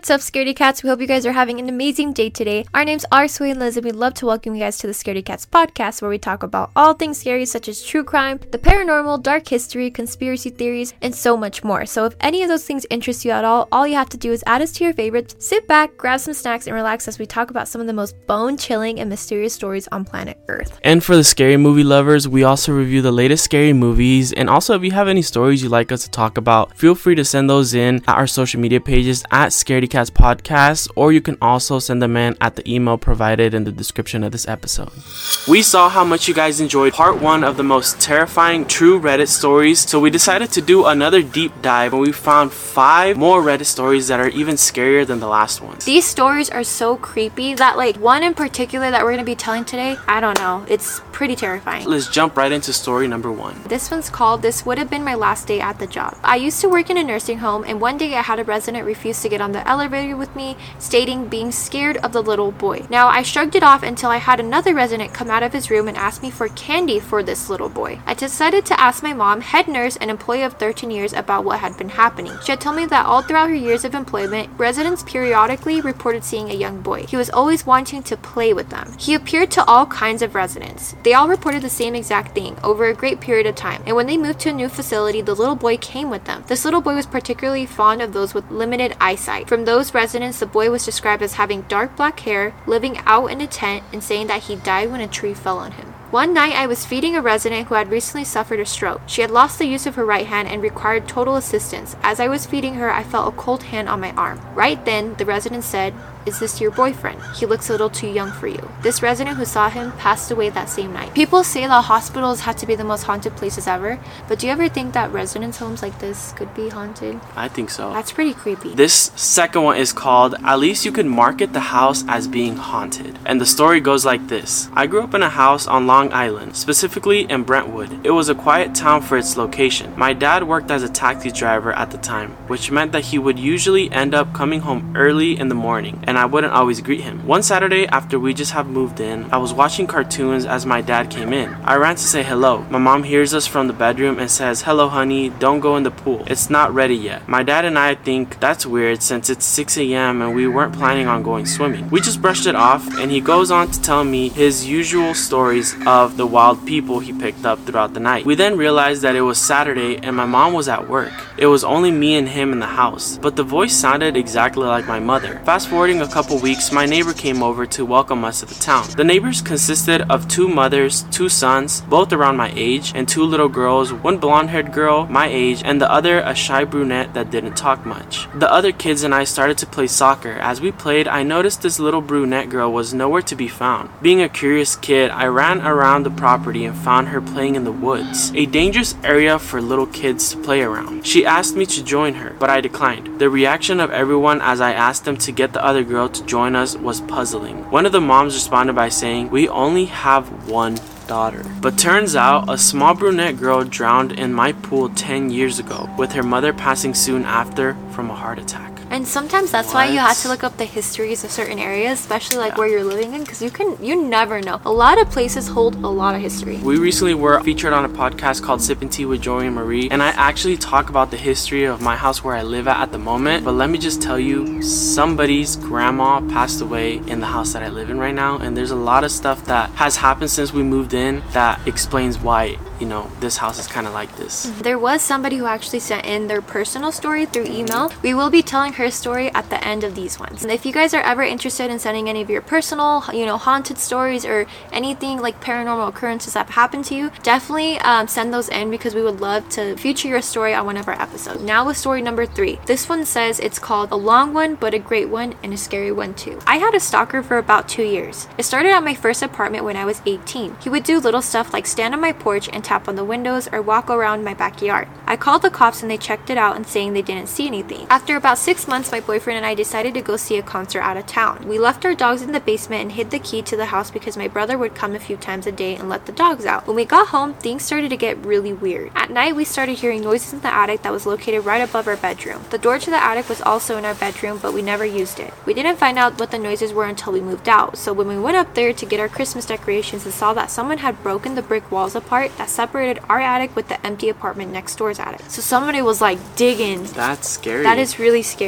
What's up, Scaredy Cats? We hope you guys are having an amazing day today. Our names are Sway and Liz, and we'd love to welcome you guys to the Scaredy Cats podcast, where we talk about all things scary, such as true crime, the paranormal, dark history, conspiracy theories, and so much more. So if any of those things interest you at all you have to do is add us to your favorites, sit back, grab some snacks, and relax as we talk about some of the most bone-chilling and mysterious stories on planet Earth. And for the scary movie lovers, we also review the latest scary movies. And also, if you have any stories you'd like us to talk about, feel free to send those in at our social media pages at Scaredy Cats Podcast, or you can also send them in at the email provided in the description of this episode. We saw how much you guys enjoyed part 1 of the most terrifying true Reddit stories, so we decided to do another deep dive, and we found 5 more Reddit stories that are even scarier than the last ones. These stories are so creepy that, like, one in particular that we're going to be telling today, I don't know, it's pretty terrifying. Let's jump right into story number 1. This one's called "This Would Have Been My Last Day at the Job." I used to work in a nursing home, and one day I had a resident refuse to get on the elevator with me, stating being scared of the little boy. Now, I shrugged it off until I had another resident come out of his room and ask me for candy for this little boy. I decided to ask my mom, head nurse and employee of 13 years, about what had been happening. She had told me that all throughout her years of employment, residents periodically reported seeing a young boy. He was always wanting to play with them. He appeared to all kinds of residents. They all reported the same exact thing over a great period of time, and when they moved to a new facility, the little boy came with them. This little boy was particularly fond of those with limited eyesight. From those residents, the boy was described as having dark black hair, living out in a tent, and saying that he died when a tree fell on him. One night, I was feeding a resident who had recently suffered a stroke. She had lost the use of her right hand and required total assistance. As I was feeding her, I felt a cold hand on my arm. Right then, the resident said, "Is this your boyfriend? He looks a little too young for you." This resident who saw him passed away that same night. People say that hospitals have to be the most haunted places ever, but do you ever think that residence homes like this could be haunted? I think so. That's pretty creepy. This second one is called "At Least You Could Market the House as Being Haunted." And the story goes like this. I grew up in a house on Long Island, specifically in Brentwood. It was a quiet town for its location. My dad worked as a taxi driver at the time, which meant that he would usually end up coming home early in the morning, and I wouldn't always greet him. One Saturday, after we just have moved in, I was watching cartoons as my dad came in. I ran to say hello. My mom hears us from the bedroom and says, "Hello honey, don't go in the pool. It's not ready yet." My dad and I think that's weird since it's 6 a.m. and we weren't planning on going swimming. We just brushed it off, and he goes on to tell me his usual stories of the wild people he picked up throughout the night. We then realized that it was Saturday and my mom was at work. It was only me and him in the house, but the voice sounded exactly like my mother. Fast forwarding a couple weeks, my neighbor came over to welcome us to the town. The neighbors consisted of 2 mothers, 2 sons, both around my age, and 2 little girls, one blonde-haired girl my age and the other a shy brunette that didn't talk much. The other kids and I started to play soccer. As we played, I noticed this little brunette girl was nowhere to be found. Being a curious kid, I ran around the property and found her playing in the woods, a dangerous area for little kids to play around. She asked me to join her, but I declined. The reaction of everyone as I asked them to get the other girl to join us was puzzling. One of the moms responded by saying, "We only have one daughter." But turns out a small brunette girl drowned in my pool 10 years ago, with her mother passing soon after from a heart attack. And sometimes that's why you have to look up the histories of certain areas, especially like where you're living in, because you never know. A lot of places hold a lot of history. We recently were featured on a podcast called Sippin' Tea with Joey and Marie, and I actually talk about the history of my house where I live at the moment. But let me just tell you, somebody's grandma passed away in the house that I live in right now, and there's a lot of stuff that has happened since we moved in that explains why, this house is kind of like this. There was somebody who actually sent in their personal story through email. We will be telling her story at the end of these ones. And if you guys are ever interested in sending any of your personal, haunted stories or anything like paranormal occurrences that have happened to you, definitely send those in, because we would love to feature your story on one of our episodes. Now with story number 3. This one says it's called "A Long One, but a Great One, and a Scary One Too." I had a stalker for about 2 years. It started at my first apartment when I was 18. He would do little stuff like stand on my porch and tap on the windows or walk around my backyard. I called the cops and they checked it out and saying they didn't see anything. After about 6 months, my boyfriend and I decided to go see a concert out of town. We left our dogs in the basement and hid the key to the house because my brother would come a few times a day and let the dogs out. When we got home, things started to get really weird. At night, we started hearing noises in the attic that was located right above our bedroom. The door to the attic was also in our bedroom, but we never used it. We didn't find out what the noises were until we moved out, so when we went up there to get our Christmas decorations and saw that someone had broken the brick walls apart that separated our attic with the empty apartment next door's attic. So somebody was like digging. That's scary. That is really scary.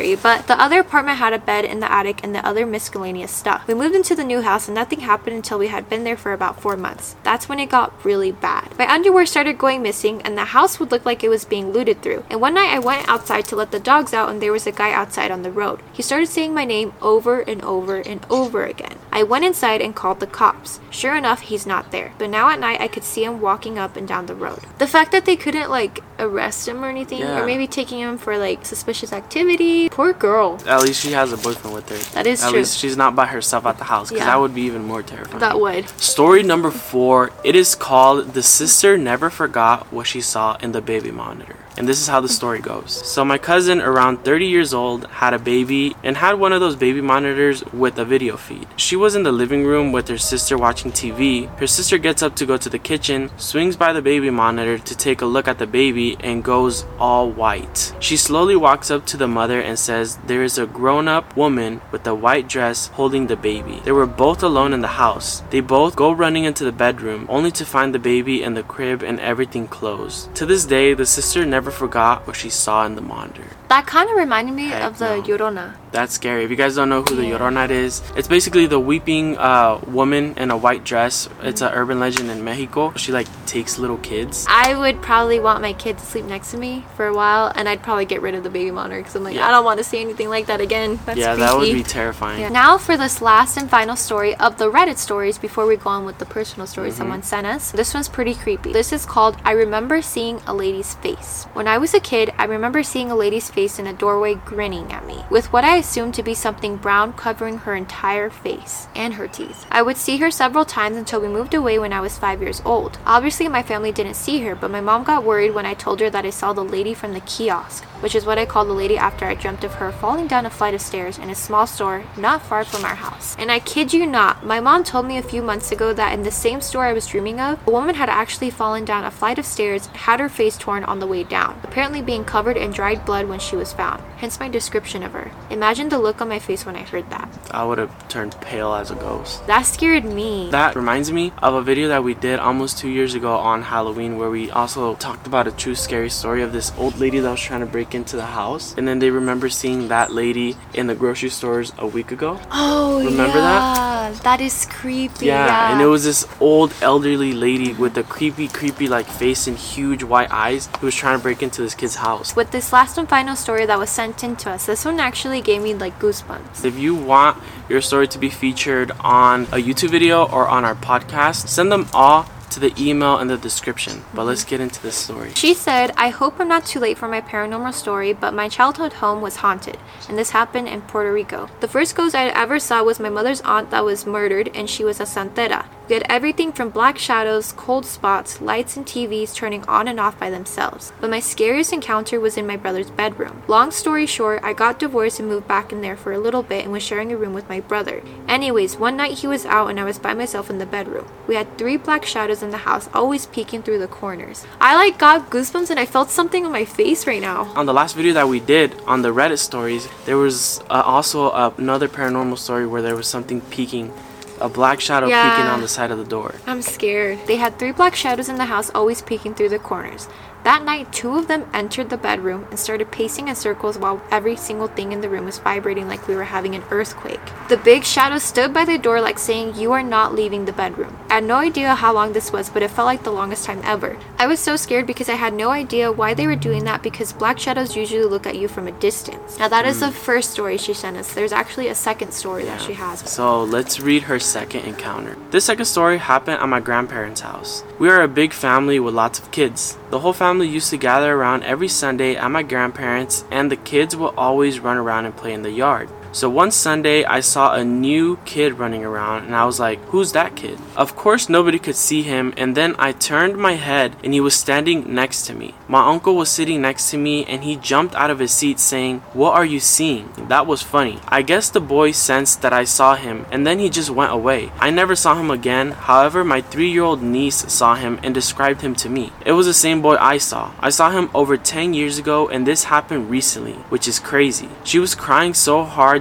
scary, but the other apartment had a bed in the attic and the other miscellaneous stuff. We moved into the new house and nothing happened until we had been there for about 4 months. That's when it got really bad. My underwear started going missing and the house would look like it was being looted through. And one night I went outside to let the dogs out and there was a guy outside on the road. He started saying my name over and over and over again. I went inside and called the cops. Sure enough, he's not there. But now at night I could see him walking up and down the road. The fact that they couldn't like arrest him or anything, or maybe taking him for like suspicious activity. Poor girl. At least she has a boyfriend with her. That is true. At least she's not by herself at the house, because that would be even more terrifying. That would. Story number 4. It is called The Sister Never Forgot What She Saw in the Baby Monitor. And this is how the story goes. So my cousin, around 30 years old, had a baby and had one of those baby monitors with a video feed. She was in the living room with her sister watching TV. Her sister gets up to go to the kitchen, swings by the baby monitor to take a look at the baby, and goes all white. She slowly walks up to the mother and says there is a grown-up woman with a white dress holding the baby. They were both alone in the house. They both go running into the bedroom, only to find the baby in the crib and everything closed. To this day, the sister never forgot what she saw in the monitor. That kind of reminded me of the Llorona. That's scary. If you guys don't know who the Llorona is, it's basically the weeping woman in a white dress. It's an urban legend in Mexico. She like takes little kids. I would probably want my kid to sleep next to me for a while, and I'd probably get rid of the baby monitor because I'm like, I don't want to see anything like that again. That's creepy. That would be terrifying. Yeah. Now for this last and final story of the Reddit stories before we go on with the personal story someone sent us. This one's pretty creepy. This is called I Remember Seeing a Lady's Face. When I was a kid, I remember seeing a lady's face in a doorway grinning at me, with what I assumed to be something brown covering her entire face and her teeth. I would see her several times until we moved away when I was 5 years old. Obviously, my family didn't see her, but my mom got worried when I told her that I saw the lady from the kiosk, which is what I call the lady after I dreamt of her falling down a flight of stairs in a small store not far from our house. And I kid you not, my mom told me a few months ago that in the same store I was dreaming of, a woman had actually fallen down a flight of stairs and had her face torn on the way down, apparently being covered in dried blood when she was found. Hence my description of her. Imagine the look on my face when I heard that. I would have turned pale as a ghost. That scared me. That reminds me of a video that we did almost 2 years ago on Halloween, where we also talked about a true scary story of this old lady that was trying to break into the house, and then they remember seeing that lady in the grocery stores a week ago. Oh, remember that? That is creepy. Yeah, and it was this old elderly lady with a creepy like face and huge white eyes who was trying to break into this kid's house. With this last and final story that was sent in to us, this one actually gave me like goosebumps. If you want your story to be featured on a YouTube video or on our podcast, send them all to the email in the description. But let's get into this story. She said, I hope I'm not too late for my paranormal story, but my childhood home was haunted, and this happened in Puerto Rico. The first ghost I ever saw was my mother's aunt that was murdered, and she was a santera. We had everything from black shadows, cold spots, lights, and TVs turning on and off by themselves. But my scariest encounter was in my brother's bedroom. Long story short, I got divorced and moved back in there for a little bit and was sharing a room with my brother. Anyways, one night he was out and I was by myself in the bedroom. We had 3 black shadows in the house, always peeking through the corners. I like got goosebumps and I felt something on my face right now. On the last video that we did on the Reddit stories, there was also another paranormal story where there was something peeking. A black shadow peeking on the side of the door. I'm scared. They had 3 black shadows in the house, always peeking through the corners. That night, 2 of them entered the bedroom and started pacing in circles while every single thing in the room was vibrating like we were having an earthquake. The big shadow stood by the door like saying, "You are not leaving the bedroom." I had no idea how long this was, but it felt like the longest time ever. I was so scared because I had no idea why they were doing that, because black shadows usually look at you from a distance. Now that is the first story she sent us. There's actually a second story that she has. So let's read her second encounter. This second story happened at my grandparents' house. We are a big family with lots of kids. The whole family used to gather around every Sunday at my grandparents', and the kids will always run around and play in the yard. So one Sunday, I saw a new kid running around, and I was like, who's that kid? Of course, nobody could see him, and then I turned my head, and he was standing next to me. My uncle was sitting next to me, and he jumped out of his seat saying, "What are you seeing?" That was funny. I guess the boy sensed that I saw him, and then he just went away. I never saw him again. However, my 3-year-old niece saw him and described him to me. It was the same boy I saw. I saw him over 10 years ago, and this happened recently, which is crazy. She was crying so hard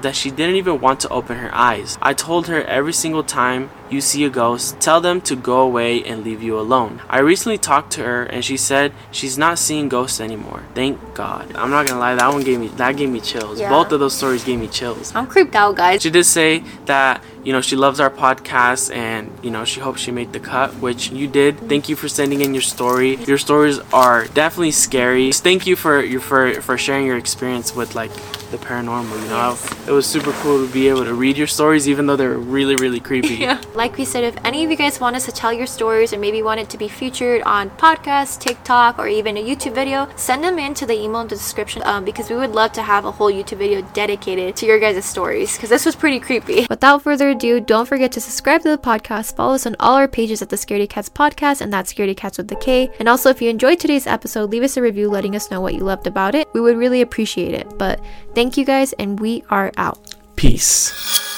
scared that she didn't even want to open her eyes. I told her every single time you see a ghost, tell them to go away and leave you alone. I recently talked to her and she said she's not seeing ghosts anymore. Thank God. I'm not gonna lie, that gave me chills. Yeah. Both of those stories gave me chills. I'm creeped out, guys. She did say that, she loves our podcast and, she hopes she made the cut, which you did. Thank you for sending in your story. Your stories are definitely scary. Thank you for sharing your experience with like the paranormal, Yes. It was super cool to be able to read your stories even though they were really, really creepy. Yeah. Like we said, if any of you guys want us to tell your stories or maybe want it to be featured on podcasts, TikTok, or even a YouTube video, send them into the email in the description because we would love to have a whole YouTube video dedicated to your guys' stories because this was pretty creepy. Without further ado, don't forget to subscribe to the podcast, follow us on all our pages at the Scaredy Cats podcast, and that's Scaredy Cats with the K. And also, if you enjoyed today's episode, leave us a review letting us know what you loved about it. We would really appreciate it. But thank you guys, and we are out. Peace.